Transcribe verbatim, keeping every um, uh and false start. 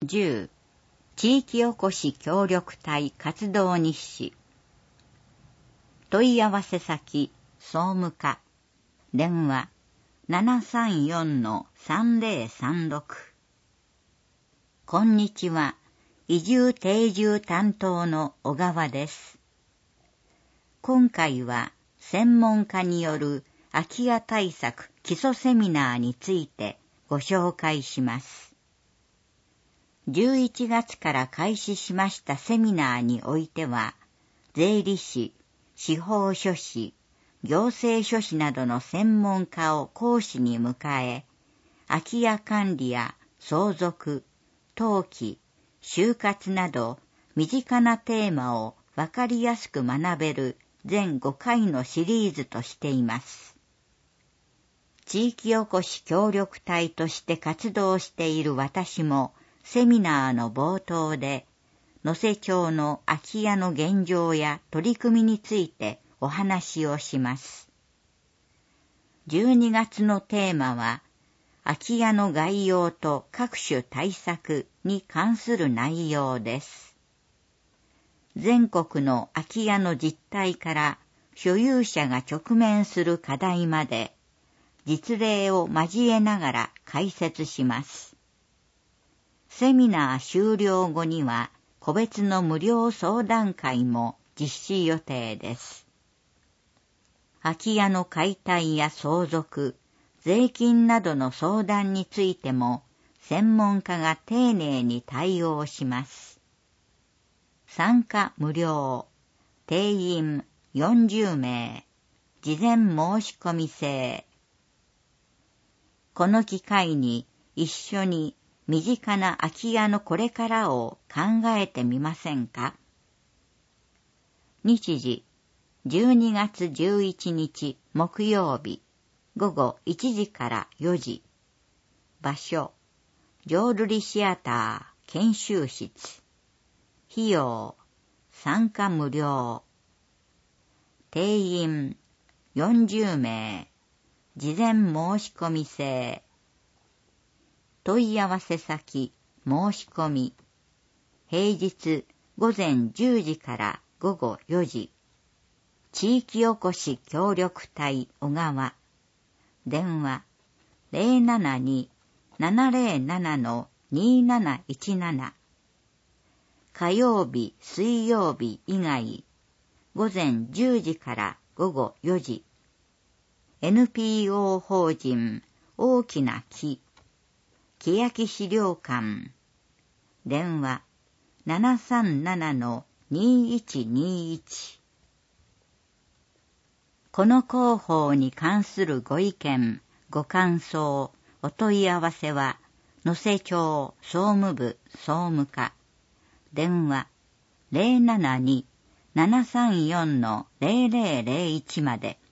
じゅう地域おこし協力隊活動日誌。問い合わせ先総務課電話 ななさんよんのさんぜろさんろく。こんにちは。移住定住担当の小川です。今回は専門家による空き家対策基礎セミナーについてご紹介します。じゅういちがつから開始しましたセミナーにおいては、税理士、司法書士、行政書士などの専門家を講師に迎え、空き家管理や相続、登記、就活など身近なテーマをわかりやすく学べる全ごかいのシリーズとしています。地域おこし協力隊として活動している私も、セミナーの冒頭で、能勢町の空き家の現状や取り組みについてお話をします。じゅうにがつのテーマは、空き家の概要と各種対策に関する内容です。全国の空き家の実態から所有者が直面する課題まで、実例を交えながら解説します。セミナー終了後には個別の無料相談会も実施予定です。空き家の解体や相続、税金などの相談についても専門家が丁寧に対応します。参加無料、定員よんじゅうめい、事前申し込み制。この機会に一緒に身近な空き家のこれからを考えてみませんか？日時、じゅうにがつじゅういちにち木曜日、ごごいちじからよじ。場所、浄瑠璃シアター研修室。費用、参加無料。定員、よんじゅうめい。事前申し込み制。問い合わせ先、申し込み。平日ごぜんじゅうじからごごよじ。地域おこし協力隊小川。電話 ゼロななに ななゼロなな になないちなな。火曜日、水曜日以外、ごぜんじゅうじからごごよじ。エヌピーオー 法人大きな木。欅資料館。電話 ななさんななのにいちにいち。この広報に関するご意見、ご感想、お問い合わせは、能勢町総務部総務課。電話 ゼロななに ななさんよんのゼロゼロゼロいち まで。